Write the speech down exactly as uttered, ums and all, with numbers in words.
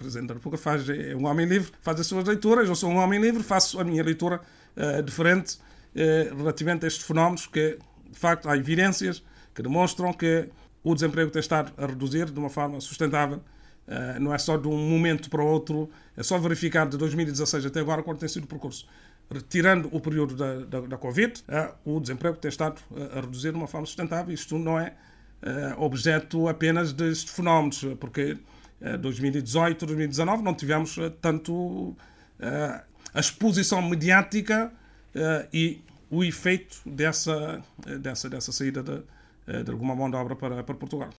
Presidente da República faz, é um homem livre, faz as suas leituras, eu sou um homem livre, faço a minha leitura uh, diferente uh, relativamente a estes fenómenos que, de facto, há evidências que demonstram que o desemprego tem estado a reduzir de uma forma sustentável. Uh, não é só de um momento para o outro, é só verificar de dois mil e dezasseis até agora qual tem sido o percurso. Retirando o período da, da, da Covid, uh, o desemprego tem estado a, a reduzir de uma forma sustentável. Isto não é uh, objeto apenas destes fenómenos, porque uh, dois mil e dezoito, dois mil e dezanove não tivemos uh, tanto uh, a exposição mediática uh, e o efeito dessa, uh, dessa, dessa saída de, uh, de alguma mão de obra para, para Portugal.